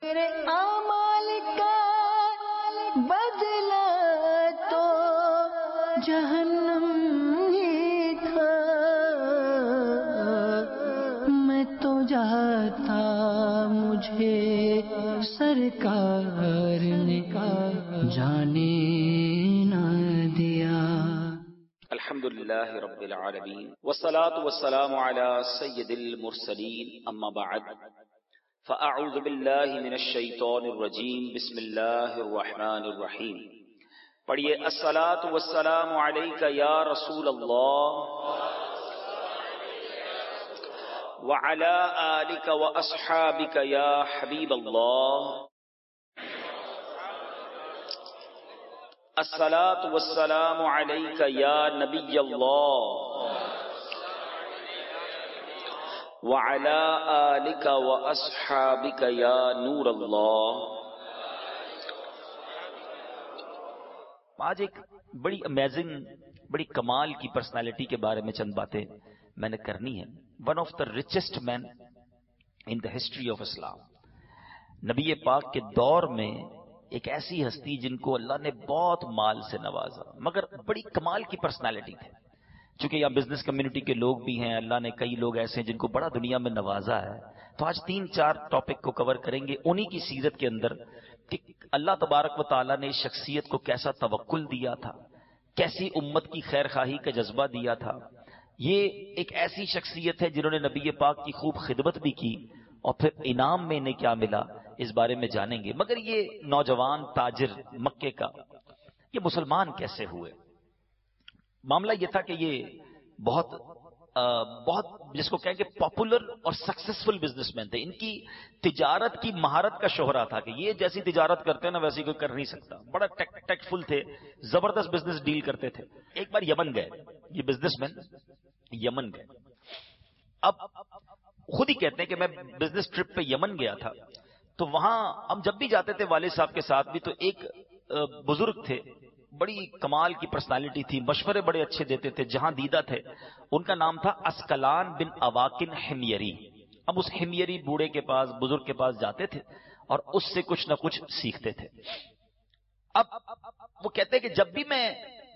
میرے اعمال کا بدلہ تو جہنم ہی تھا، میں تو جاتا مجھے سرکار نے جانے نہ دیا۔ الحمدللہ رب العالمین والصلاة والسلام على سید المرسلین، اما بعد فاعوذ باللہ من الشیطان الرجیم، بسم اللہ الرحمن الرحیم۔ پڑھیے الصلاة والسلام علیک یا رسول اللہ وعلی آلک واصحابک یا حبیب اللہ۔ الصلاة والسلام علیک یا نبی اللہ وعلی آلک واصحابک یا نور اللہ۔ آج ایک بڑی امیزنگ، بڑی کمال کی پرسنالٹی کے بارے میں چند باتیں میں نے کرنی ہے۔ One of the richest man in the history of Islam, نبی پاک کے دور میں ایک ایسی ہستی جن کو اللہ نے بہت مال سے نوازا، مگر بڑی کمال کی پرسنالٹی تھے۔ چونکہ یہاں بزنس کمیونٹی کے لوگ بھی ہیں، اللہ نے کئی لوگ ایسے ہیں جن کو بڑا دنیا میں نوازا ہے، تو آج 3-4 ٹاپک کو کور کریں گے انہی کی سیرت کے اندر کہ اللہ تبارک و تعالیٰ نے اس شخصیت کو کیسا توکل دیا تھا، کیسی امت کی خیر خواہی کا جذبہ دیا تھا۔ یہ ایک ایسی شخصیت ہے جنہوں نے نبی پاک کی خوب خدمت بھی کی، اور پھر انعام میں انہیں کیا ملا اس بارے میں جانیں گے۔ مگر یہ نوجوان تاجر مکے کا یہ مسلمان کیسے ہوئے؟ معاملہ یہ تھا کہ یہ بہت جس کو کہیں کہ پاپولر اور سکسیسفل بزنس مین تھے۔ ان کی تجارت کی مہارت کا شہرا تھا کہ یہ جیسی تجارت کرتے ہیں نا ویسی کوئی کر نہیں سکتا، بڑا ٹیکٹفل تھے، زبردست بزنس ڈیل کرتے تھے۔ ایک بار یمن گئے یہ بزنس مین، یمن گئے۔ اب خود ہی کہتے ہیں کہ میں بزنس ٹرپ پہ یمن گیا تھا، تو وہاں ہم جب بھی جاتے تھے والد صاحب کے ساتھ بھی، تو ایک بزرگ تھے، بڑی کمال کی پرسنالٹی تھی، مشورے بڑے اچھے دیتے تھے، جہاں دیدہ تھے۔ ان کا نام تھا اسکلان بن اواکن حمیری۔ اب اس حمیری بوڑھے کے پاس، بزرگ کے پاس جاتے تھے اور اس سے کچھ نہ کچھ سیکھتے تھے۔ اب وہ کہتے کہ جب بھی میں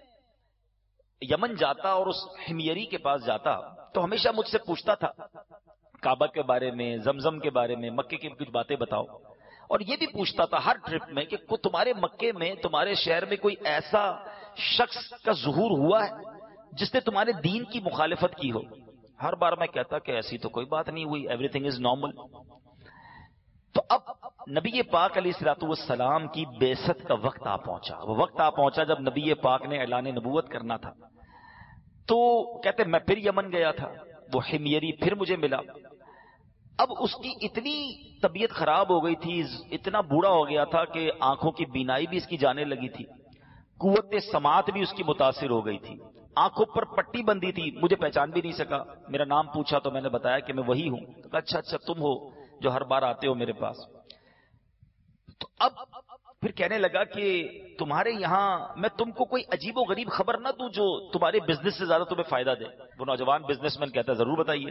یمن جاتا اور اس حمیری کے پاس جاتا تو ہمیشہ مجھ سے پوچھتا تھا کعبہ کے بارے میں، زمزم کے بارے میں، مکے کی کچھ باتیں بتاؤ، اور یہ بھی پوچھتا تھا ہر ٹرپ میں کہ تمہارے مکے میں، تمہارے شہر میں کوئی ایسا شخص کا ظہور ہوا ہے جس نے تمہارے دین کی مخالفت کی ہو؟ ہر بار میں کہتا کہ ایسی تو کوئی بات نہیں ہوئی، ایوری تھنگ از نارمل۔ تو اب نبی پاک علیہ الصلوۃ والسلام کی بعثت کا وقت آ پہنچا۔ وہ وقت آ پہنچا جب نبی پاک نے اعلان نبوت کرنا تھا۔ تو کہتے میں پھر یمن گیا تھا، وہ حمیری پھر مجھے ملا۔ اب اس کی اتنی طبیعت خراب ہو گئی تھی، اتنا بوڑھا ہو گیا تھا کہ آنکھوں کی بینائی بھی اس کی جانے لگی تھی، قوت سماعت بھی اس کی متاثر ہو گئی تھی، آنکھوں پر پٹی بندھی تھی، مجھے پہچان بھی نہیں سکا۔ میرا نام پوچھا تو میں نے بتایا کہ میں وہی ہوں۔ تو کہا اچھا تم ہو جو ہر بار آتے ہو میرے پاس۔ تو اب پھر کہنے لگا کہ تمہارے یہاں میں تم کو کوئی عجیب و غریب خبر نہ دوں جو تمہارے بزنس سے زیادہ تمہیں فائدہ دے؟ وہ نوجوان بزنس مین کہتا ہے ضرور بتائیے۔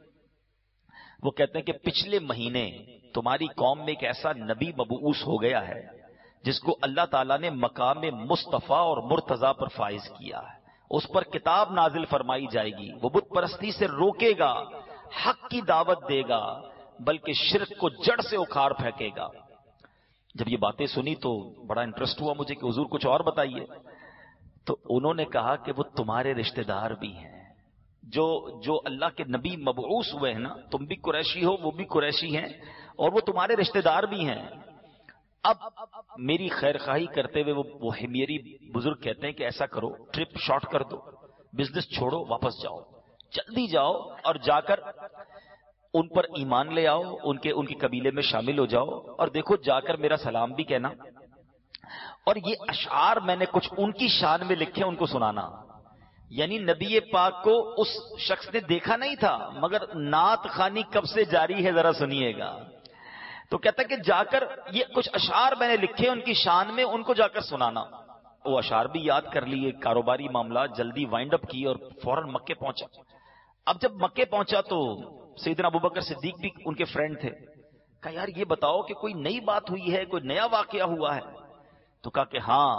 وہ کہتے ہیں کہ پچھلے مہینے تمہاری قوم میں ایک ایسا نبی مبعوث ہو گیا ہے جس کو اللہ تعالیٰ نے مقام مصطفیٰ اور مرتضیٰ پر فائز کیا ہے۔ اس پر کتاب نازل فرمائی جائے گی، وہ بت پرستی سے روکے گا، حق کی دعوت دے گا، بلکہ شرک کو جڑ سے اکھاڑ پھینکے گا۔ جب یہ باتیں سنی تو بڑا انٹرسٹ ہوا مجھے کہ حضور کچھ اور بتائیے۔ تو انہوں نے کہا کہ وہ تمہارے رشتہ دار بھی ہیں، جو اللہ کے نبی مبعوث ہوئے ہیں نا، تم بھی قریشی ہو، وہ بھی قریشی ہیں، اور وہ تمہارے رشتہ دار بھی ہیں۔ اب میری خیر خواہی کرتے ہوئے وہ حمیری بزرگ کہتے ہیں کہ ایسا کرو، ٹرپ شارٹ کر دو، بزنس چھوڑو، واپس جاؤ، جلدی جاؤ اور جا کر ان پر ایمان لے آؤ، ان کے قبیلے میں شامل ہو جاؤ، اور دیکھو جا کر میرا سلام بھی کہنا، اور یہ اشعار میں نے کچھ ان کی شان میں لکھے ان کو سنانا۔ یعنی نبی پاک کو اس شخص نے دیکھا نہیں تھا، مگر نعت خوانی کب سے جاری ہے ذرا سنیے گا۔ تو کہتا ہے کہ جا کر یہ کچھ اشعار میں نے لکھے ان کی شان میں، ان کو جا کر سنانا۔ وہ اشعار بھی یاد کر لیے، کاروباری معاملات جلدی وائنڈ اپ کی اور فوراً مکے پہنچا۔ اب جب مکے پہنچا تو سیدنا ابوبکر صدیق بھی ان کے فرینڈ تھے، کہا یار یہ بتاؤ کہ کوئی نئی بات ہوئی ہے, کوئی نیا واقعہ ہوا ہے؟ تو کہا کہ ہاں,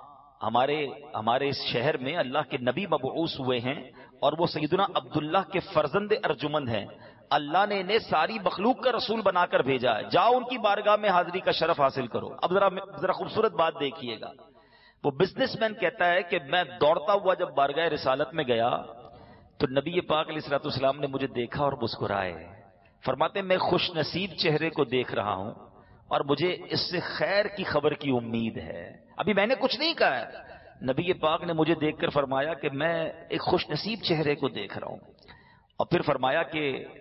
ہمارے اس شہر میں اللہ کے نبی مبعوث ہوئے ہیں اور وہ سیدنا عبداللہ کے فرزند ارجمند ہیں. اللہ نے انہیں ساری مخلوق کا رسول بنا کر بھیجا ہے, جاؤ ان کی بارگاہ میں حاضری کا شرف حاصل کرو. اب ذرا خوبصورت بات دیکھیے گا. وہ بزنس مین کہتا ہے کہ میں دوڑتا ہوا جب بارگاہ رسالت میں گیا تو نبی پاک علیہ الصلوۃ والسلام نے مجھے دیکھا اور مسکرائے. فرماتے میں خوش نصیب چہرے کو دیکھ رہا ہوں اور مجھے اس سے خیر کی خبر کی امید ہے. ابھی میں نے کچھ نہیں کہا ہے, نبی پاک نے مجھے دیکھ کر فرمایا کہ میں ایک خوش نصیب چہرے کو دیکھ رہا ہوں. اور پھر فرمایا کہ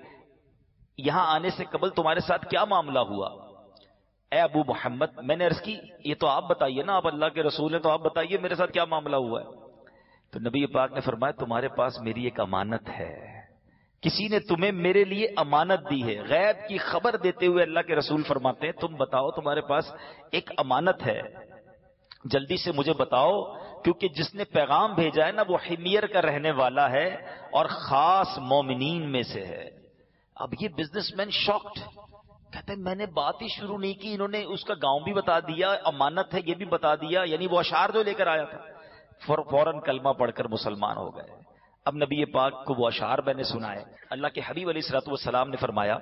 یہاں آنے سے قبل تمہارے ساتھ کیا معاملہ ہوا؟ اے ابو محمد, میں نے عرض کی یہ تو آپ بتائیے نا, آپ اللہ کے رسول ہیں تو آپ بتائیے میرے ساتھ کیا معاملہ ہوا ہے. تو نبی پاک نے فرمایا تمہارے پاس میری ایک امانت ہے, کسی نے تمہیں میرے لیے امانت دی ہے. غیب کی خبر دیتے ہوئے اللہ کے رسول فرماتے ہیں تم بتاؤ تمہارے پاس ایک امانت ہے, جلدی سے مجھے بتاؤ, کیونکہ جس نے پیغام بھیجا ہے نا وہ حمیر کا رہنے والا ہے اور خاص مومنین میں سے ہے. اب یہ بزنس مین شاکڈ, کہتے ہیں میں نے بات ہی شروع نہیں کی, انہوں نے اس کا گاؤں بھی بتا دیا, امانت ہے یہ بھی بتا دیا. یعنی وہ اشعار جو لے کر آیا تھا فوراً کلمہ پڑھ کر مسلمان ہو گئے. اب نبی پاک کو وہ اشعار میں نے سنائے. اللہ کے حبیب علیہ الصلوۃ والسلام نے فرمایا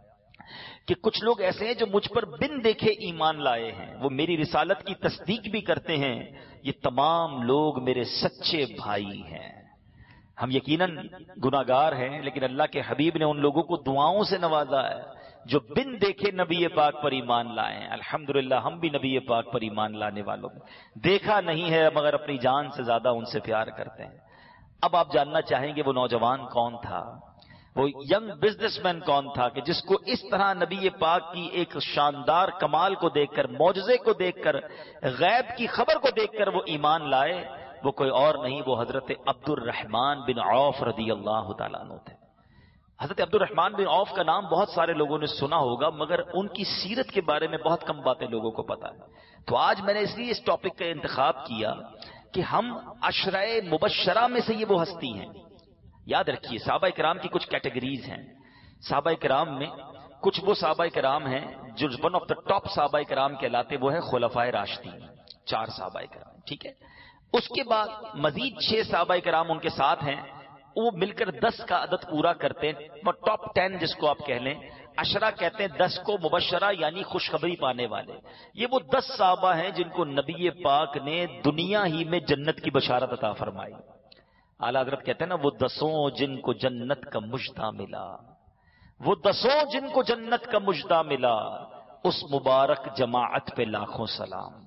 کہ کچھ لوگ ایسے ہیں جو مجھ پر بن دیکھے ایمان لائے ہیں, وہ میری رسالت کی تصدیق بھی کرتے ہیں, یہ تمام لوگ میرے سچے بھائی ہیں. ہم یقیناً گناہگار ہیں لیکن اللہ کے حبیب نے ان لوگوں کو دعاؤں سے نوازا ہے جو بن دیکھے نبی پاک پر ایمان لائے ہیں. الحمدللہ ہم بھی نبی پاک پر ایمان لانے والوں میں دیکھا نہیں ہے مگر اپنی جان سے زیادہ ان سے پیار کرتے ہیں. اب آپ جاننا چاہیں گے وہ نوجوان کون تھا, وہ ینگ بزنس مین کون تھا کہ جس کو اس طرح نبی پاک کی ایک شاندار کمال کو دیکھ کر, معجزے کو دیکھ کر, غیب کی خبر کو دیکھ کر وہ ایمان لائے. وہ کوئی اور نہیں, وہ حضرت عبد الرحمن بن عوف رضی اللہ تعالیٰ عنہ تھے. حضرت عبد الرحمن بن عوف کا نام بہت سارے لوگوں نے سنا ہوگا مگر ان کی سیرت کے بارے میں بہت کم باتیں لوگوں کو پتا ہے. تو آج میں نے اس لیے اس ٹاپک کا انتخاب کیا کہ ہم عشرہ مبشرہ میں سے یہ وہ ہستی ہیں. یاد رکھیے صحابہ کرام کی کچھ کیٹیگریز ہیں. صحابہ کرام میں کچھ وہ صحابہ کرام ہیں جو ون آف دا ٹاپ صحابہ کرام کہلاتے, وہ ہے خلفائے راشدین, 4 صحابہ کرام. ٹھیک ہے, اس کے بعد مزید 6 صحابہ کرام ان کے ساتھ ہیں, وہ مل کر 10 کا عدد پورا کرتے ہیں. وہ ٹاپ 10 جس کو آپ کہہ لیں, عشرہ کہتے ہیں 10 کو مبشرہ یعنی خوشخبری پانے والے. یہ وہ 10 صحابہ ہیں جن کو نبی پاک نے دنیا ہی میں جنت کی بشارت عطا فرمائی. اعلیٰ حضرت کہتے ہیں نا وہ 10 جن کو جنت کا مژدہ ملا, وہ 10 جن کو جنت کا مژدہ ملا, اس مبارک جماعت پہ لاکھوں سلام.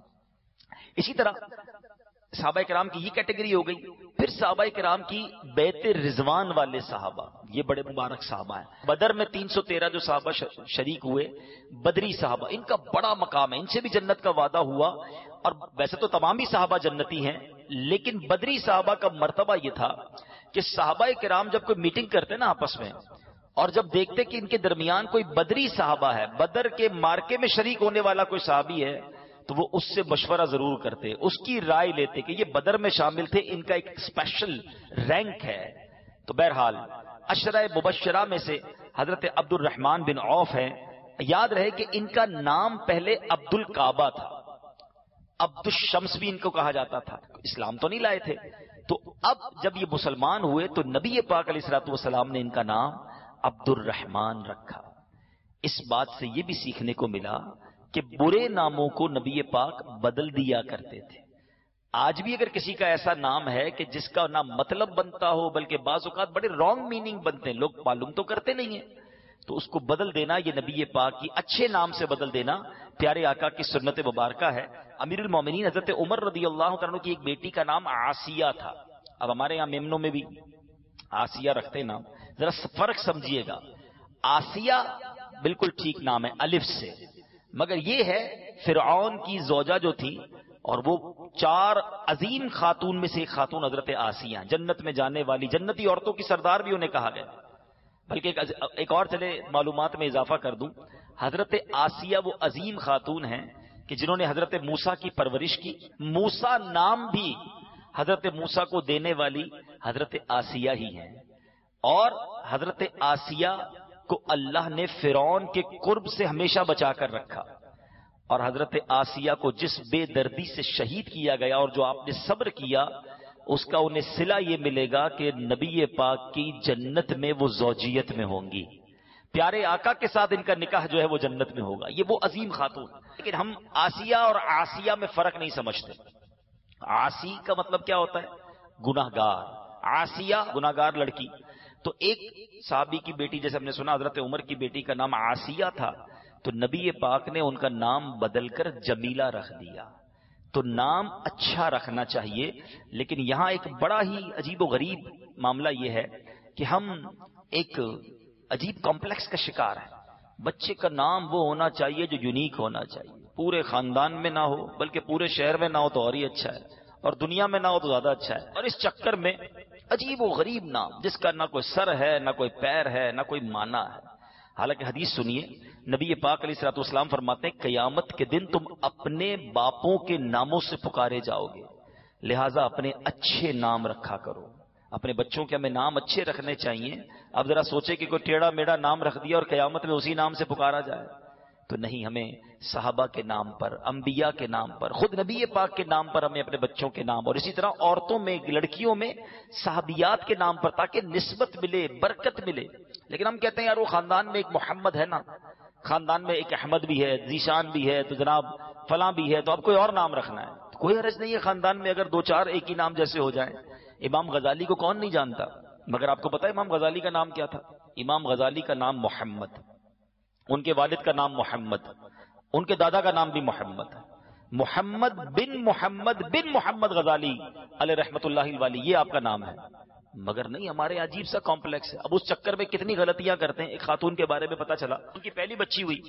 اسی طرح صحابہ کرام کی یہ کیٹیگری ہو گئی. پھر صحابہ کرام کی بیت رضوان والے صحابہ, یہ بڑے مبارک صحابہ ہیں. بدر میں 313 جو صحابہ شریک ہوئے, بدری صحابہ, ان کا بڑا مقام ہے, ان سے بھی جنت کا وعدہ ہوا. اور ویسے تو تمام ہی صحابہ جنتی ہیں لیکن بدری صحابہ کا مرتبہ یہ تھا کہ صحابہ کرام جب کوئی میٹنگ کرتے نا آپس میں, اور جب دیکھتے کہ ان کے درمیان کوئی بدری صحابہ ہے, بدر کے مارکے میں شریک ہونے والا کوئی صحابی ہے, تو وہ اس سے مشورہ ضرور کرتے, اس کی رائے لیتے کہ یہ بدر میں شامل تھے, ان کا ایک اسپیشل رینک ہے. تو بہرحال عشرہ مبشرہ میں سے حضرت عبد الرحمن بن عوف ہیں. یاد رہے کہ ان کا نام پہلے عبد الکعبہ تھا, عبد الشمس بھی ان کو کہا جاتا تھا. اسلام تو نہیں لائے تھے. تو اب جب یہ مسلمان ہوئے تو نبی پاک علیہ الصلوۃ والسلام نے ان کا نام عبد الرحمن رکھا. اس بات سے یہ بھی سیکھنے کو ملا کہ برے ناموں کو نبی پاک بدل دیا کرتے تھے. آج بھی اگر کسی کا ایسا نام ہے کہ جس کا نہ مطلب بنتا ہو بلکہ بعض اوقات بڑے رانگ میننگ بنتے ہیں, لوگ معلوم تو کرتے نہیں ہیں, تو اس کو بدل دینا, یہ نبی پاک کی اچھے نام سے بدل دینا پیارے آقا کی سنت مبارکہ ہے. امیر المومنین حضرت عمر رضی اللہ تعالیٰ کی ایک بیٹی کا نام آسیہ تھا. اب ہمارے یہاں میمنوں میں بھی آسیہ رکھتے نام, ذرا فرق سمجھیے گا. آسیہ بالکل ٹھیک نام ہے الف سے, مگر یہ ہے فرعون کی زوجہ جو تھی, اور وہ 4 عظیم خاتون میں سے ایک خاتون حضرت آسیہ, جنت میں جانے والی, جنتی عورتوں کی سردار بھی انہیں کہا گیا. بلکہ ایک اور چلے معلومات میں اضافہ کر دوں, حضرت آسیہ وہ عظیم خاتون ہیں کہ جنہوں نے حضرت موسیٰ کی پرورش کی. موسیٰ نام بھی حضرت موسیٰ کو دینے والی حضرت آسیہ ہی ہیں, اور حضرت آسیہ کو اللہ نے فرعون کے قرب سے ہمیشہ بچا کر رکھا، اور حضرت آسیہ کو جس بے دردی سے شہید کیا گیا اور جو آپ نے صبر کیا، اس کا انہیں صلہ یہ ملے گا کہ نبی پاک کی جنت میں وہ زوجیت میں ہوں گی، پیارے آقا کے ساتھ ان کا نکاح جو ہے وہ جنت میں ہوگا. یہ وہ عظیم خاتون. لیکن ہم آسیہ اور آسیہ میں فرق نہیں سمجھتے. آسی کا مطلب کیا ہوتا ہے؟ گناہگار. آسیہ گناہگار لڑکی. تو ایک صحابی کی بیٹی، جیسے ہم نے سنا حضرت عمر کی بیٹی کا نام آسیہ تھا، تو نبی پاک نے ان کا نام بدل کر جمیلہ رکھ دیا. تو نام اچھا رکھنا چاہیے. لیکن یہاں ایک بڑا ہی عجیب و غریب معاملہ یہ ہے کہ ہم ایک عجیب کمپلیکس کا شکار ہے. بچے کا نام وہ ہونا چاہیے جو یونیک ہونا چاہیے، پورے خاندان میں نہ ہو بلکہ پورے شہر میں نہ ہو تو اور ہی اچھا ہے، اور دنیا میں نہ ہو تو زیادہ اچھا ہے. اور اس چکر میں عجیب و غریب نام جس کا نہ کوئی سر ہے، نہ کوئی پیر ہے، نہ کوئی معنی ہے. حالانکہ حدیث سنیے، نبی پاک علیہ الصلوۃ والسلام فرماتے ہیں قیامت کے دن تم اپنے باپوں کے ناموں سے پکارے جاؤ گے، لہٰذا اپنے اچھے نام رکھا کرو. اپنے بچوں کے ہمیں نام اچھے رکھنے چاہیے. اب ذرا سوچے کہ کوئی ٹیڑھا میڑھا نام رکھ دیا اور قیامت میں اسی نام سے پکارا جائے تو نہیں. ہمیں صحابہ کے نام پر، انبیاء کے نام پر، خود نبی پاک کے نام پر ہمیں اپنے بچوں کے نام، اور اسی طرح عورتوں میں، لڑکیوں میں صحابیات کے نام پر، تاکہ نسبت ملے، برکت ملے. لیکن ہم کہتے ہیں یار وہ خاندان میں ایک محمد ہے نا، خاندان میں ایک احمد بھی ہے، ذیشان بھی ہے، تو جناب فلاں بھی ہے، تو اب کوئی اور نام رکھنا ہے. کوئی حرج نہیں ہے خاندان میں اگر دو چار ایک ہی نام جیسے ہو جائیں. امام غزالی کو کون نہیں جانتا؟ مگر آپ کو پتا ہے امام غزالی کا نام کیا تھا؟ امام غزالی کا نام محمد، ان کے والد کا نام محمد، ان کے دادا کا نام بھی محمد. محمد بن محمد غزالی علیہ رحمت اللہ الوالی، یہ آپ کا نام ہے. مگر نہیں، ہمارے عجیب سا کمپلیکس ہے. اب اس چکر میں کتنی غلطیاں کرتے ہیں. ایک خاتون کے بارے میں پتا چلا، ان کی پہلی بچی ہوئی،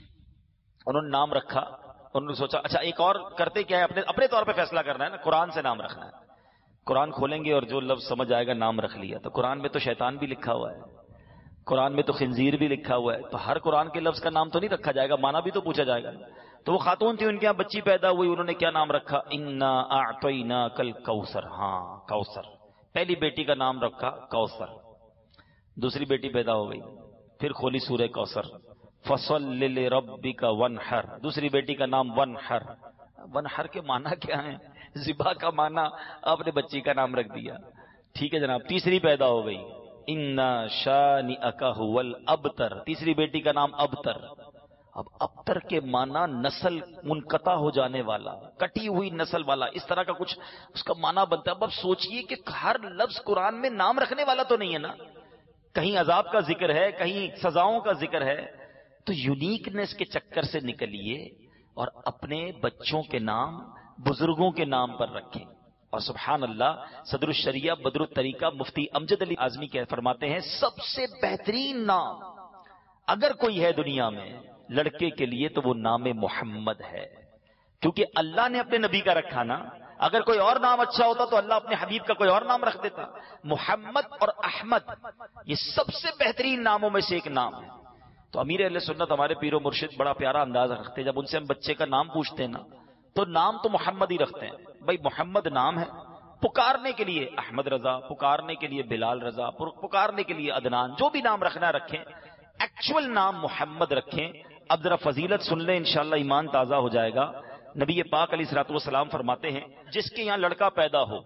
انہوں نے نام رکھا. انہوں نے سوچا اچھا ایک اور کرتے کیا ہے، اپنے طور پہ فیصلہ کرنا ہے نا، قرآن سے نام رکھنا ہے. قرآن کھولیں گے اور جو لفظ سمجھ آئے گا نام رکھ لیا. تو قرآن میں تو شیطان بھی لکھا ہوا ہے، قرآن میں تو خنزیر بھی لکھا ہوا ہے، تو ہر قرآن کے لفظ کا نام تو نہیں رکھا جائے گا، معنی بھی تو پوچھا جائے گا. تو وہ خاتون تھی، ان کے یہاں بچی پیدا ہوئی، انہوں نے کیا نام رکھا؟ انا اعطیناک الکوثر. ہاں کوثر. پہلی بیٹی کا نام رکھا کوثر. دوسری بیٹی پیدا ہو گئی، پھر کھولی سورہ کوثر، فصل لربک وانحر. دوسری بیٹی کا نام ونحر. ونحر کے معنی کیا ہیں؟ ذبح کا معنی. آپ نے بچی کا نام رکھ دیا. ٹھیک ہے جناب. تیسری پیدا ہو گئی، انا شانئک ھو الابتر. تیسری بیٹی کا نام ابتر. اب ابتر کے معنی نسل منقطع ہو جانے والا، کٹی ہوئی نسل والا، اس طرح کا کچھ اس کا معنی بنتا ہے. اب سوچئے کہ ہر لفظ قرآن میں نام رکھنے والا تو نہیں ہے نا، کہیں عذاب کا ذکر ہے، کہیں سزاؤں کا ذکر ہے. تو یونیکنیس کے چکر سے نکلیے اور اپنے بچوں کے نام بزرگوں کے نام پر رکھیں. اور سبحان اللہ، صدر الشریعہ بدر الطریقہ مفتی امجد علی اعظمی کے فرماتے ہیں سب سے بہترین نام اگر کوئی ہے دنیا میں لڑکے کے لیے تو وہ نام محمد ہے، کیونکہ اللہ نے اپنے نبی کا رکھا نا. اگر کوئی اور نام اچھا ہوتا تو اللہ اپنے حبیب کا کوئی اور نام رکھ دیتا. محمد اور احمد یہ سب سے بہترین ناموں میں سے ایک نام ہے. تو امیر اہل سنت ہمارے پیر و مرشد بڑا پیارا انداز رکھتے ہیں، جب ان سے ہم بچے کا نام پوچھتے ہیں نا تو نام تو محمد ہی رکھتے ہیں. بھائی محمد نام ہے، پکارنے کے لیے احمد رضا، پکارنے کے لیے بلال رضا، پکارنے کے لیے عدنان، جو بھی نام رکھنا رکھیں، ایکچوئل نام محمد رکھیں. اب ذرا فضیلت سن لیں، انشاءاللہ ایمان تازہ ہو جائے گا. نبی پاک علیہ الصلوۃ والسلام فرماتے ہیں جس کے یہاں لڑکا پیدا ہو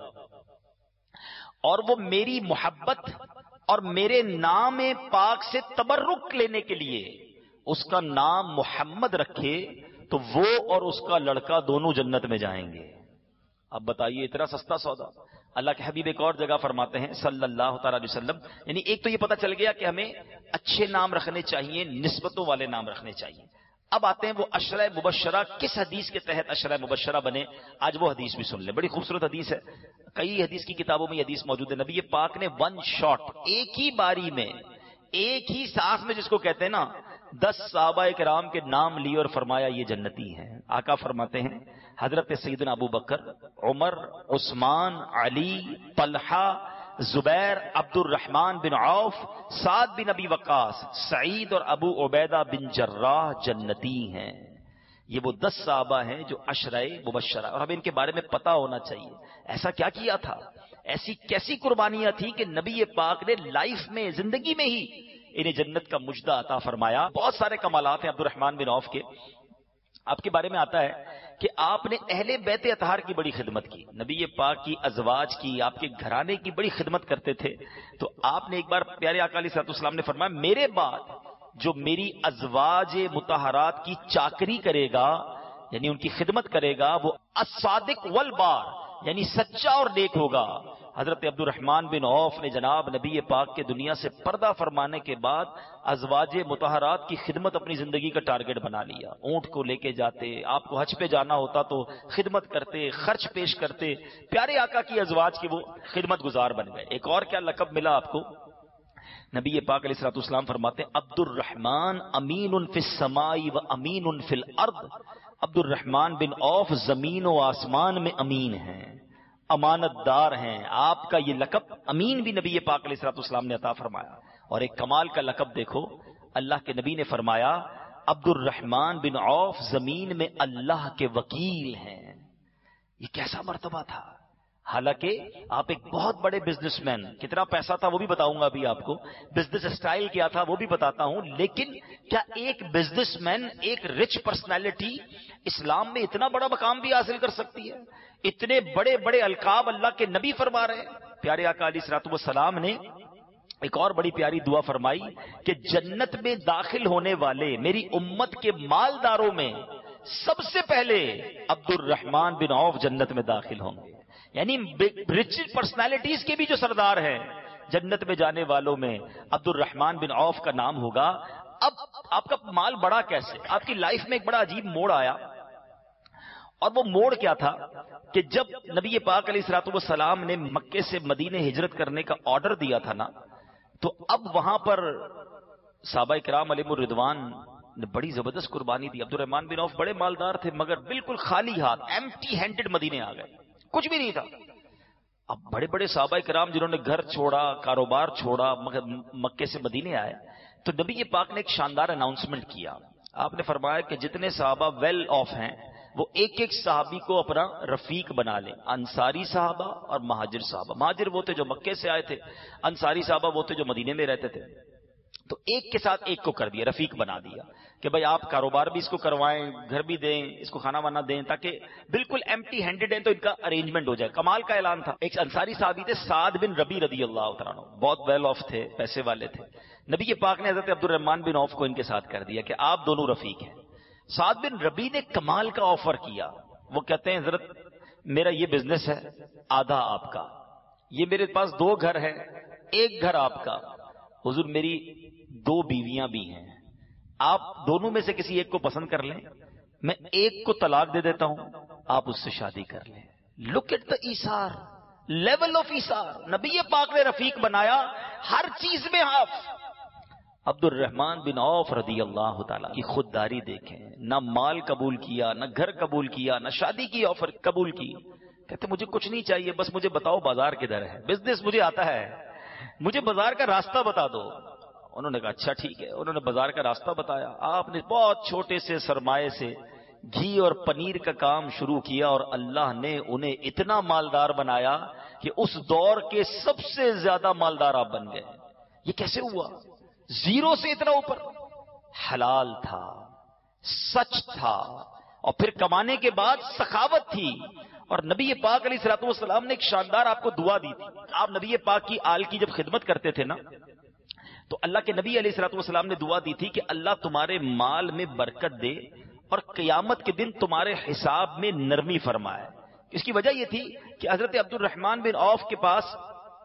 اور وہ میری محبت اور میرے نام پاک سے تبرک لینے کے لیے اس کا نام محمد رکھے تو وہ اور اس کا لڑکا دونوں جنت میں جائیں گے. اب بتائیے اتنا سستا سودا. اللہ کے حبیب ایک اور جگہ فرماتے ہیں صلی اللہ تعالی علیہ وسلم، یعنی ایک تو یہ پتہ چل گیا کہ ہمیں اچھے نام رکھنے چاہیے، نسبتوں والے نام رکھنے چاہیے. اب آتے ہیں وہ عشرہ مبشرہ کس حدیث کے تحت عشرہ مبشرہ بنے. آج وہ حدیث بھی سن لیں، بڑی خوبصورت حدیث ہے، کئی حدیث کی کتابوں میں یہ حدیث موجود ہے. نبی پاک نے ون شاٹ، ایک ہی باری میں، ایک ہی سانس میں، جس کو کہتے ہیں نا، 10 صحابہ کرام کے نام لیے اور فرمایا یہ جنتی ہیں. آقا فرماتے ہیں حضرت سیدنا ابو بکر، عمر، عثمان، علی، طلحہ، زبیر، عبد الرحمن بن عوف، سعد بن ابی وقاص، سعید اور ابو عبیدہ بن جراح جنتی ہیں. یہ وہ 10 صحابہ ہیں جو عشرہ مبشرہ، اور ہمیں ان کے بارے میں پتہ ہونا چاہیے. ایسا کیا کیا تھا، ایسی کیسی قربانیاں تھی کہ نبی پاک نے لائف میں، زندگی میں ہی انہیں جنت کا مجدہ عطا فرمایا. بہت سارے کمالات ہیں عبد الرحمن بن عوف کے. آپ کے بارے میں آتا ہے کہ آپ نے اہل بیت اطہار کی بڑی خدمت کی, نبی پاک کی ازواج کی, آپ کے گھرانے کی بڑی خدمت کرتے تھے. تو آپ نے ایک بار پیارے آقا علیہ الصلوۃ والسلام نے فرمایا, میرے بعد جو میری ازواج مطہرات کی چاکری کرے گا, یعنی ان کی خدمت کرے گا, وہ الصادق والبار, یعنی سچا اور نیک ہوگا. حضرت عبد الرحمن بن عوف نے جناب نبی پاک کے دنیا سے پردہ فرمانے کے بعد ازواج مطہرات کی خدمت اپنی زندگی کا ٹارگٹ بنا لیا. اونٹ کو لے کے جاتے, آپ کو حج پہ جانا ہوتا تو خدمت کرتے, خرچ پیش کرتے, پیارے آقا کی ازواج کی وہ خدمت گزار بن گئے. ایک اور کیا لقب ملا آپ کو؟ نبی پاک علیہ الصلوۃ والسلام فرماتے عبد الرحمن امین فی السماء و امین فی الارض. عبد الرحمن بن عوف زمین و آسمان میں امین ہیں, امانت دار ہیں. آپ کا یہ لقب امین بھی نبی پاک علیہ الصلوۃ والسلام نے عطا فرمایا. اور ایک کمال کا لقب دیکھو, اللہ کے نبی نے فرمایا عبد الرحمن بن عوف زمین میں اللہ کے وکیل ہیں. یہ کیسا مرتبہ تھا. حالانکہ آپ ایک بہت بڑے بزنس مین, کتنا پیسہ تھا وہ بھی بتاؤں گا ابھی آپ کو, بزنس اسٹائل کیا تھا وہ بھی بتاتا ہوں, لیکن کیا ایک بزنس مین, ایک رچ پرسنالٹی اسلام میں اتنا بڑا مقام بھی حاصل کر سکتی ہے؟ اتنے بڑے بڑے القاب اللہ کے نبی فرما رہے ہیں. پیارے آقا علیہ الصلوۃ والسلام نے ایک اور بڑی پیاری دعا فرمائی کہ جنت میں داخل ہونے والے میری امت کے مالداروں میں سب سے پہلے عبد الرحمن بن عوف جنت میں داخل ہوں گے. یعنی رچ پرسنالٹیز کے بھی جو سردار ہیں جنت میں جانے والوں میں عبد الرحمن بن عوف کا نام ہوگا. اب آپ کا مال بڑا کیسے؟ آپ کی لائف میں ایک بڑا عجیب موڑ آیا, اور وہ موڑ کیا تھا کہ جب نبی پاک علیہ الصلوۃ والسلام نے مکے سے مدینے ہجرت کرنے کا آرڈر دیا تھا نا, تو اب وہاں پر صحابہ کرام علیہم الرضوان نے بڑی زبردست قربانی دی. عبد الرحمن بن عوف بڑے مالدار تھے مگر بالکل خالی ہاتھ, ایمٹی ہینڈڈ مدینے آ گئے, کچھ بھی نہیں تھا. اب بڑے بڑے صحابہ کرام جنہوں نے گھر چھوڑا, کاروبار چھوڑا, مکے سے مدینے آئے, تو نبی پاک نے ایک شاندار اناؤنسمنٹ کیا. آپ نے فرمایا کہ جتنے صحابہ ویل آف ہیں وہ ایک ایک صحابی کو اپنا رفیق بنا لیں, انصاری صحابہ اور مہاجر صحابہ. مہاجر وہ تھے جو مکے سے آئے تھے, انصاری صحابہ وہ تھے جو مدینے میں رہتے تھے. تو ایک کے ساتھ ایک کو کر دیا, رفیق بنا دیا کہ بھائی آپ کاروبار بھی اس کو کروائیں, گھر بھی دیں, اس کو کھانا وانا دیں, تاکہ بالکل ایمٹی ہینڈڈ ہیں تو ان کا ارینجمنٹ ہو جائے. کمال کا اعلان تھا. ایک انصاری صحابی تھے سعد بن ربی رضی اللہ تعالیٰ عنہ, بہت ویل آف تھے, پیسے والے تھے. نبی پاک نے حضرت عبد الرحمن بن عوف کو ان کے ساتھ کر دیا کہ آپ دونوں رفیق ہیں. سعد بن ربی نے کمال کا آفر کیا. وہ کہتے ہیں حضرت میرا یہ بزنس ہے, آدھا آپ کا, یہ میرے پاس 2 گھر ہیں, ایک گھر آپ کا. حضور میری 2 بیویاں بھی ہیں, آپ دونوں میں سے کسی ایک کو پسند کر لیں, میں ایک کو طلاق دے دیتا ہوں, آپ اس سے شادی کر لیں. لک ایٹ دا ایثار, لیول آف ایثار. نبی پاک نے رفیق بنایا, ہر چیز میں آپ. عبد الرحمن بن عوف رضی اللہ تعالیٰ کی خودداری دیکھیں, نہ مال قبول کیا, نہ گھر قبول کیا, نہ شادی کی آفر قبول کی. کہتے مجھے کچھ نہیں چاہیے, بس مجھے بتاؤ بازار کدھر ہے, بزنس مجھے آتا ہے, مجھے بازار کا راستہ بتا دو. انہوں نے کہا اچھا ٹھیک ہے. انہوں نے بازار کا راستہ بتایا. آپ نے بہت چھوٹے سے سرمایے سے گھی اور پنیر کا کام شروع کیا, اور اللہ نے انہیں اتنا مالدار بنایا کہ اس دور کے سب سے زیادہ مالدار آپ بن گئے. یہ کیسے ہوا؟ زیرو سے اتنا اوپر. حلال تھا, سچ تھا, اور پھر کمانے کے بعد سخاوت تھی. اور نبی پاک علیہ الصلوۃ والسلام نے ایک شاندار آپ کو دعا دی تھی. آپ نبی پاک کی آل کی جب خدمت کرتے تھے نا, تو اللہ کے نبی علیہ الصلوۃ والسلام نے دعا دی تھی کہ اللہ تمہارے مال میں برکت دے اور قیامت کے دن تمہارے حساب میں نرمی فرمائے. اس کی وجہ یہ تھی کہ حضرت عبد الرحمن بن عوف کے پاس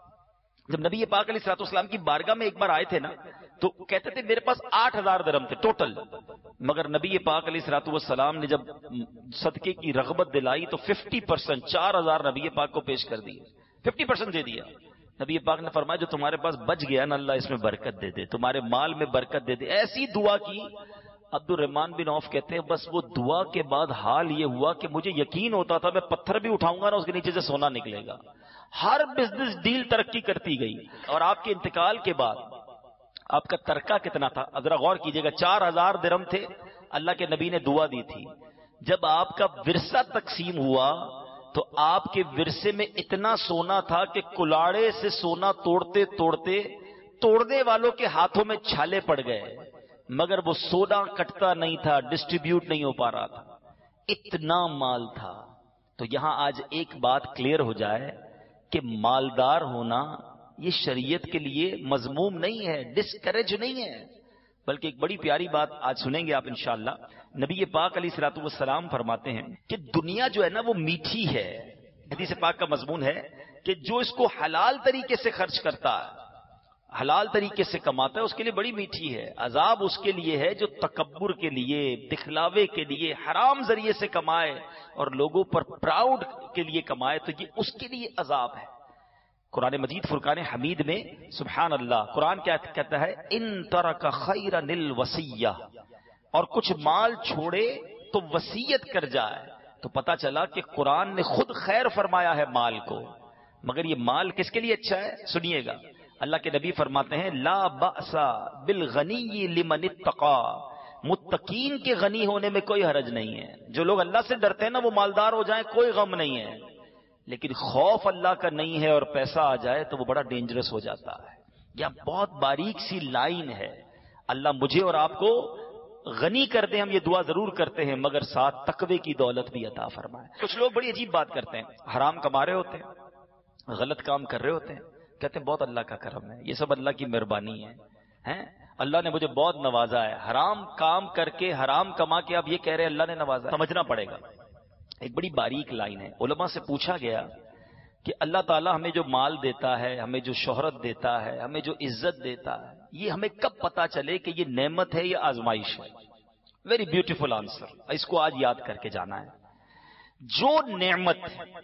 جب نبی پاک علیہ الصلوۃ والسلام کی بارگاہ میں ایک بار آئے تھے نا, تو کہتے تھے میرے پاس 8000 درہم تھے ٹوٹل. مگر نبی پاک علیہ الصلوۃ والسلام نے جب صدقے کی رغبت دلائی تو 50% 4000 نبی پاک کو پیش کر دیے, 50% دے دیا. نبی پاک نے فرمایا جو تمہارے پاس بچ گیا نا, اللہ اس میں برکت دے دے, تمہارے مال میں برکت دے دے. ایسی دعا کی. عبد الرحمن بن عوف کہتے ہیں بس وہ دعا کے بعد حال یہ ہوا کہ مجھے یقین ہوتا تھا میں پتھر بھی اٹھاؤں گا نا, اس کے نیچے سے سونا نکلے گا. ہر بزنس ڈیل ترقی کرتی گئی. اور آپ کے انتقال کے بعد آپ کا ترکہ کتنا تھا ذرا غور کیجئے گا. 4000 درہم تھے. اللہ کے نبی نے دعا دی تھی جب آپ کا ورثہ تقسیم ہوا تو آپ کے ورثے میں اتنا سونا تھا کہ کلاڑے سے سونا توڑتے توڑتے توڑنے والوں کے ہاتھوں میں چھالے پڑ گئے مگر وہ سونا کٹتا نہیں تھا، ڈسٹریبیوٹ نہیں ہو پا رہا تھا، اتنا مال تھا۔ تو یہاں آج ایک بات کلیئر ہو جائے کہ مالدار ہونا یہ شریعت کے لیے مذموم نہیں ہے، ڈسکریج نہیں ہے، بلکہ ایک بڑی پیاری بات آج سنیں گے آپ انشاءاللہ۔ نبی پاک علیہ الصلوۃ والسلام فرماتے ہیں کہ دنیا جو ہے نا وہ میٹھی ہے۔ حدیث پاک کا مضمون ہے کہ جو اس کو حلال طریقے سے خرچ کرتا ہے، حلال طریقے سے کماتا ہے، اس کے لیے بڑی میٹھی ہے۔ عذاب اس کے لیے ہے جو تکبر کے لیے، دکھلاوے کے لیے، حرام ذریعے سے کمائے اور لوگوں پر پراؤڈ کے لیے کمائے، تو یہ اس کے لیے عذاب ہے۔ قرآن مجید فرقان حمید میں سبحان اللہ قرآن کیا کہتا ہے؟ ان ترک خیرا الوصیہ، اور کچھ مال چھوڑے تو وصیت کر جائے۔ تو پتا چلا کہ قرآن نے خود خیر فرمایا ہے مال کو، مگر یہ مال کس کے لیے اچھا ہے؟ سنیے گا، اللہ کے نبی فرماتے ہیں لا بأس بالغنی لمن اتقى، متقین کے غنی ہونے میں کوئی حرج نہیں ہے۔ جو لوگ اللہ سے ڈرتے ہیں نا وہ مالدار ہو جائیں کوئی غم نہیں ہے، لیکن خوف اللہ کا نہیں ہے اور پیسہ آ جائے تو وہ بڑا ڈینجرس ہو جاتا ہے۔ یہ بہت باریک سی لائن ہے۔ اللہ مجھے اور آپ کو غنی کر دیں، ہم یہ دعا ضرور کرتے ہیں، مگر ساتھ تقوی کی دولت بھی عطا فرمائے۔ کچھ لوگ بڑی عجیب بات کرتے ہیں، حرام کما رہے ہوتے ہیں، غلط کام کر رہے ہوتے ہیں، کہتے ہیں بہت اللہ کا کرم ہے، یہ سب اللہ کی مہربانی ہے، اللہ نے مجھے بہت نوازا ہے۔ حرام کام کر کے، حرام کما کے آپ یہ کہہ رہے ہیں اللہ نے نوازا۔ سمجھنا پڑے گا، ایک بڑی باریک لائن ہے۔ علماء سے پوچھا گیا کہ اللہ تعالیٰ ہمیں جو مال دیتا ہے، ہمیں جو شہرت دیتا ہے، ہمیں جو عزت دیتا ہے، یہ ہمیں کب پتا چلے کہ یہ نعمت ہے یا آزمائش ہے؟ ویری بیوٹیفل آنسر، اس کو آج یاد کر کے جانا ہے۔ جو نعمت،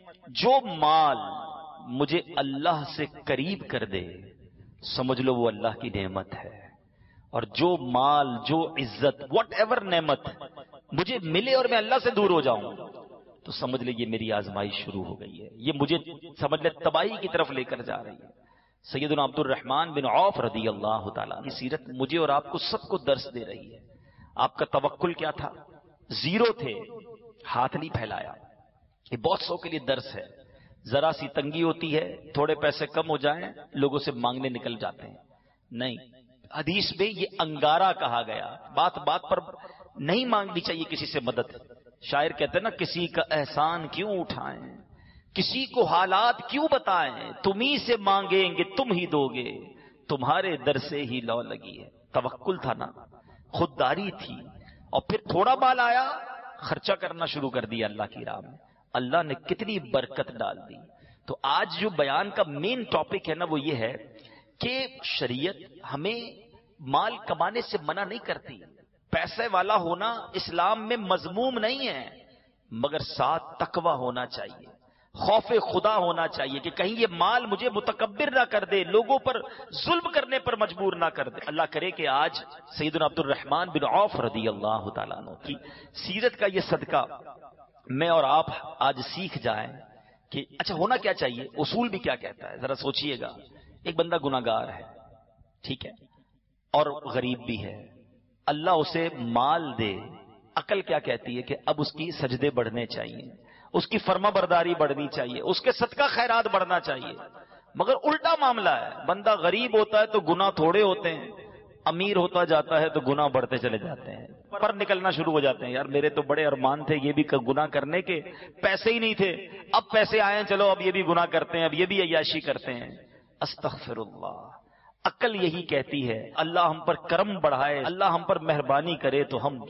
جو مال مجھے اللہ سے قریب کر دے، سمجھ لو وہ اللہ کی نعمت ہے۔ اور جو مال، جو عزت، واٹ ایور نعمت مجھے ملے اور میں اللہ سے دور ہو جاؤں تو سمجھ لے یہ میری آزمائش شروع ہو گئی ہے، یہ مجھے سمجھ لے تباہی کی طرف لے کر جا رہی ہے۔ سیدنا عبد الرحمن بن عوف رضی اللہ تعالیٰ کی سیرت مجھے اور آپ کو سب کو درس دے رہی ہے۔ آپ کا توکل کیا تھا؟ زیرو تھے، ہاتھ نہیں پھیلایا۔ یہ بہت سو کے لیے درس ہے۔ ذرا سی تنگی ہوتی ہے، تھوڑے پیسے کم ہو جائیں، لوگوں سے مانگنے نکل جاتے ہیں۔ نہیں، حدیث میں یہ انگارہ کہا گیا، بات بات پر نہیں مانگنی چاہیے کسی سے مدد۔ شاعر کہتے ہیں نا، کسی کا احسان کیوں اٹھائیں، کسی کو حالات کیوں بتائیں، تم ہی سے مانگیں گے تم ہی دو گے، تمہارے در سے ہی لو لگی ہے۔ توکل تھا نا، خودداری تھی، اور پھر تھوڑا مال آیا، خرچہ کرنا شروع کر دیا اللہ کی راہ میں۔ اللہ نے کتنی برکت ڈال دی۔ تو آج جو بیان کا مین ٹاپک ہے نا وہ یہ ہے کہ شریعت ہمیں مال کمانے سے منع نہیں کرتی۔ پیسے والا ہونا اسلام میں مذموم نہیں ہے، مگر ساتھ تقوی ہونا چاہیے، خوف خدا ہونا چاہیے کہ کہیں یہ مال مجھے متکبر نہ کر دے، لوگوں پر ظلم کرنے پر مجبور نہ کر دے۔ اللہ کرے کہ آج سیدنا عبد الرحمن بن عوف رضی اللہ تعالیٰ عنہ کی سیرت کا یہ صدقہ میں اور آپ آج سیکھ جائیں کہ اچھا ہونا کیا چاہیے، اصول بھی کیا کہتا ہے۔ ذرا سوچئے گا، ایک بندہ گناہگار ہے، ٹھیک ہے، اور غریب بھی ہے، اللہ اسے مال دے، عقل کیا کہتی ہے کہ اب اس کی سجدے بڑھنے چاہیے، اس کی فرما برداری بڑھنی چاہیے، اس کے صدقہ خیرات بڑھنا چاہیے۔ مگر الٹا معاملہ ہے، بندہ غریب ہوتا ہے تو گناہ تھوڑے ہوتے ہیں، امیر ہوتا جاتا ہے تو گناہ بڑھتے چلے جاتے ہیں، پر نکلنا شروع ہو جاتے ہیں۔ یار میرے تو بڑے ارمان تھے، یہ بھی گناہ کرنے کے، پیسے ہی نہیں تھے، اب پیسے آئے ہیں، چلو اب یہ بھی گناہ کرتے ہیں، اب یہ بھی عیاشی کرتے ہیں۔ استغفر اللہ۔ عقل یہی کہتی ہے اللہ ہم پر کرم بڑھائے، اللہ ہم پر مہربانی کرے تو ہم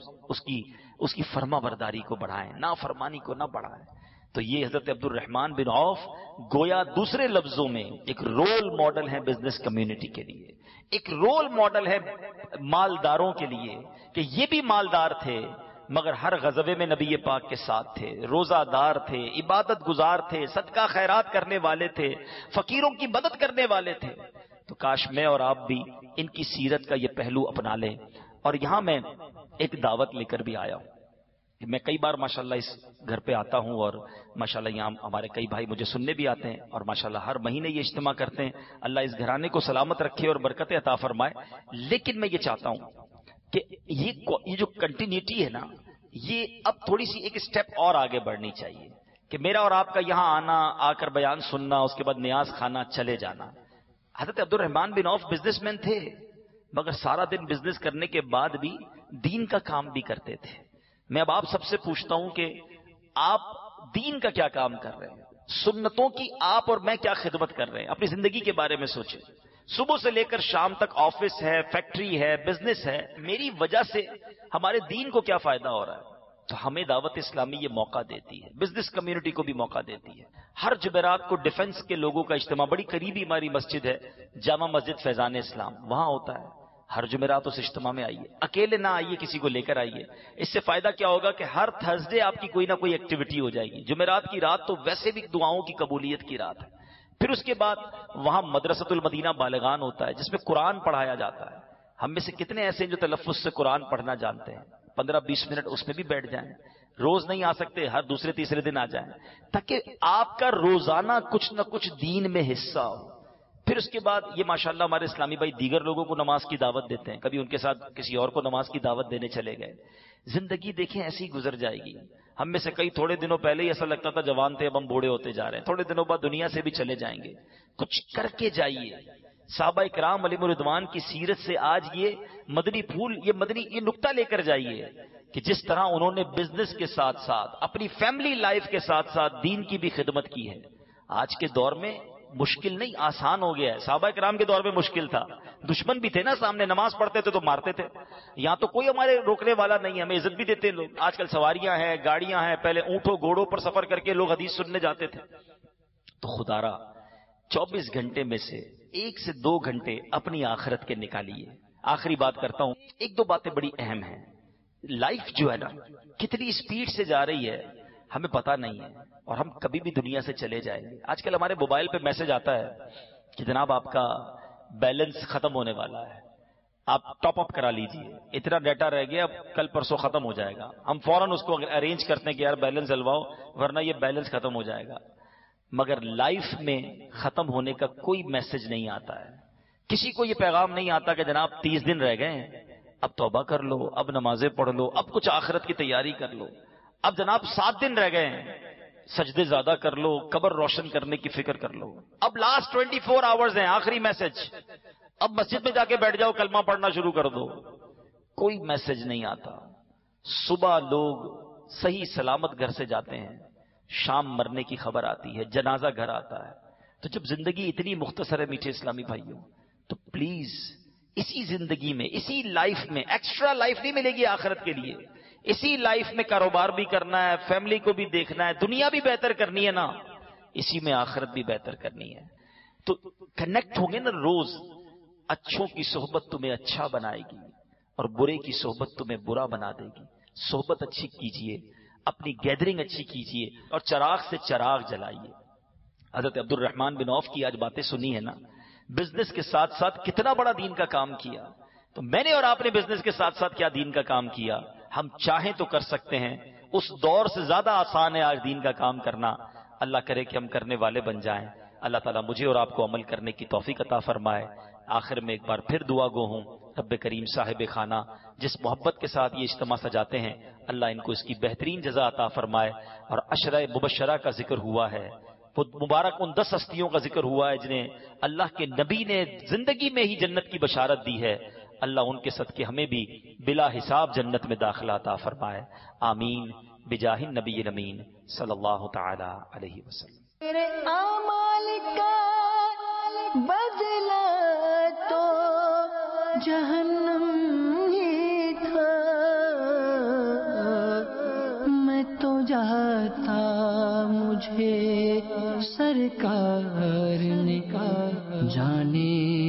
اس کی فرما برداری کو بڑھائیں، نافرمانی کو نہ بڑھائیں۔ تو یہ حضرت عبد الرحمن بن عوف گویا دوسرے لفظوں میں ایک رول ماڈل ہے بزنس کمیونٹی کے لیے، ایک رول ماڈل ہے مالداروں کے لیے کہ یہ بھی مالدار تھے مگر ہر غزوے میں نبی پاک کے ساتھ تھے، روزہ دار تھے، عبادت گزار تھے، صدقہ خیرات کرنے والے تھے، فقیروں کی مدد کرنے والے تھے۔ تو کاش میں اور آپ بھی ان کی سیرت کا یہ پہلو اپنا لیں۔ اور یہاں میں ایک دعوت لے کر بھی آیا ہوں۔ میں کئی بار ماشاءاللہ اس گھر پہ آتا ہوں اور ماشاءاللہ یہاں ہمارے کئی بھائی مجھے سننے بھی آتے ہیں اور ماشاءاللہ ہر مہینے یہ اجتماع کرتے ہیں۔ اللہ اس گھرانے کو سلامت رکھے اور برکت عطا فرمائے۔ لیکن میں یہ چاہتا ہوں کہ یہ جو کنٹینیوٹی ہے نا، یہ اب تھوڑی سی ایک سٹیپ اور آگے بڑھنی چاہیے کہ میرا اور آپ کا یہاں آنا، آ کر بیان سننا، اس کے بعد نیاز کھانا، چلے جانا، حضرت عبد الرحمان بن عوف بزنس مین تھے، مگر سارا دن بزنس کرنے کے بعد بھی دین کا کام بھی کرتے تھے. میں اب آپ سب سے پوچھتا ہوں کہ آپ دین کا کیا کام کر رہے ہیں؟ سنتوں کی آپ اور میں کیا خدمت کر رہے ہیں؟ اپنی زندگی کے بارے میں سوچیں. صبح سے لے کر شام تک آفس ہے، فیکٹری ہے، بزنس ہے، میری وجہ سے ہمارے دین کو کیا فائدہ ہو رہا ہے؟ تو ہمیں دعوت اسلامی یہ موقع دیتی ہے، بزنس کمیونٹی کو بھی موقع دیتی ہے. ہر جمعرات کو ڈیفنس کے لوگوں کا اجتماع، بڑی قریبی ہماری مسجد ہے جامع مسجد فیضان اسلام، وہاں ہوتا ہے. ہر جمعرات اس اجتماع میں آئیے، اکیلے نہ آئیے، کسی کو لے کر آئیے. اس سے فائدہ کیا ہوگا کہ ہر تھرسڈے آپ کی کوئی نہ کوئی ایکٹیویٹی ہو جائے گی. جمعرات کی رات تو ویسے بھی دعاؤں کی قبولیت کی رات ہے. پھر اس کے بعد وہاں مدرسۃ المدینہ بالغان ہوتا ہے جس میں قرآن پڑھایا جاتا ہے. ہم میں سے کتنے ایسے ہیں جو تلفظ سے قرآن پڑھنا جانتے ہیں؟ 15-20 منٹ اس میں بھی بیٹھ جائیں. روز نہیں آ سکتے، ہر دوسرے تیسرے دن آ جائیں، تاکہ آپ کا روزانہ کچھ نہ کچھ دین میں حصہ ہو. پھر اس کے بعد یہ ماشاءاللہ ہمارے اسلامی بھائی دیگر لوگوں کو نماز کی دعوت دیتے ہیں، کبھی ان کے ساتھ کسی اور کو نماز کی دعوت دینے چلے گئے. زندگی دیکھیں ایسی گزر جائے گی. ہم میں سے کئی تھوڑے دنوں پہلے ہی ایسا لگتا تھا جوان تھے، اب ہم بوڑھے ہوتے جا رہے ہیں. تھوڑے دنوں بعد دنیا سے بھی چلے جائیں گے. کچھ کر کے جائیے. صحابہ کرام علیہم رضوان کی سیرت سے آج یہ مدنی پھول، یہ نقطہ لے کر جائیے کہ جس طرح انہوں نے بزنس کے ساتھ ساتھ اپنی فیملی لائف کے ساتھ ساتھ دین کی بھی خدمت کی ہے. آج کے دور میں مشکل نہیں، آسان ہو گیا ہے. صحابہ کرام کے دور میں مشکل تھا، دشمن بھی تھے نا سامنے، نماز پڑھتے تھے تو مارتے تھے. یہاں تو کوئی ہمارے روکنے والا نہیں ہے، ہمیں عزت بھی دیتے لوگ. آج کل سواریاں ہیں، گاڑیاں ہیں، پہلے اونٹوں گھوڑوں پر سفر کر کے لوگ حدیث سننے جاتے تھے. تو خدا را 24 گھنٹے میں سے 1 سے 2 گھنٹے اپنی آخرت کے نکالیے. آخری بات کرتا ہوں، 1-2 باتیں بڑی اہم ہیں. لائف جو ہے نا کتنی اسپیڈ سے جا رہی ہے ہمیں پتا نہیں ہے، اور ہم کبھی بھی دنیا سے چلے جائیں گے. آج کل ہمارے موبائل پہ میسج آتا ہے کہ جناب آپ کا بیلنس ختم ہونے والا ہے، آپ ٹاپ اپ کرا لیجئے، اتنا ڈیٹا رہ گیا، اب کل پرسوں ختم ہو جائے گا. ہم فوراً اس کو ارینج کرتے ہیں کہ یار بیلنس ڈلواؤ ورنہ یہ بیلنس ختم ہو جائے گا. مگر لائف میں ختم ہونے کا کوئی میسج نہیں آتا ہے. کسی کو یہ پیغام نہیں آتا کہ جناب 30 دن رہ گئے ہیں، اب توبہ کر لو، اب نمازیں پڑھ لو، اب کچھ آخرت کی تیاری کر لو. اب جناب 7 دن رہ گئے ہیں، سجدے زیادہ کر لو، قبر روشن کرنے کی فکر کر لو. اب لاسٹ 24 آورز ہیں، آخری میسج، اب مسجد میں جا کے بیٹھ جاؤ، کلمہ پڑھنا شروع کر دو. کوئی میسج نہیں آتا. صبح لوگ صحیح سلامت گھر سے جاتے ہیں، شام مرنے کی خبر آتی ہے، جنازہ گھر آتا ہے. تو جب زندگی اتنی مختصر ہے میٹھے اسلامی بھائیوں، تو پلیز اسی زندگی میں، اسی لائف میں، ایکسٹرا لائف نہیں ملے گی آخرت کے لیے. اسی لائف میں کاروبار بھی کرنا ہے، فیملی کو بھی دیکھنا ہے، دنیا بھی بہتر کرنی ہے نا، اسی میں آخرت بھی بہتر کرنی ہے. تو کنیکٹ ہوں گے نا روز. اچھوں کی صحبت تمہیں اچھا بنائے گی اور برے کی صحبت تمہیں برا بنا دے گی. صحبت اچھی کیجئے، اپنی گیدرنگ اچھی کیجئے، اور چراغ سے چراغ جلائیے. حضرت عبد الرحمان بن عوف کی آج باتیں سنی ہے نا، بزنس کے ساتھ ساتھ کتنا بڑا دین کا کام کیا. تو میں نے اور آپ نے بزنس کے ساتھ ساتھ کیا دین کا کام کیا؟ ہم چاہیں تو کر سکتے ہیں. اس دور سے زیادہ آسان ہے آج دین کا کام کرنا. اللہ کرے کہ ہم کرنے والے بن جائیں. اللہ تعالیٰ مجھے اور آپ کو عمل کرنے کی توفیق عطا فرمائے. آخر میں ایک بار پھر دعا گو ہوں، رب کریم صاحب خانہ جس محبت کے ساتھ یہ اجتماع سجاتے ہیں، اللہ ان کو اس کی بہترین جزا عطا فرمائے. اور عشرہ مبشرہ کا ذکر ہوا ہے، وہ مبارک ان 10 ہستیوں کا ذکر ہوا ہے جنہیں اللہ کے نبی نے زندگی میں ہی جنت کی بشارت دی ہے. اللہ ان کے صدقے ہمیں بھی بلا حساب جنت میں داخلہ عطا فرمائے. آمین بجاہ النبی الامین صلی اللہ تعالی علیہ وسلم. میرے اعمال کا بدلہ تو جہنم ہی تھا، میں تو جاتا مجھے سرکار نے کہا جانے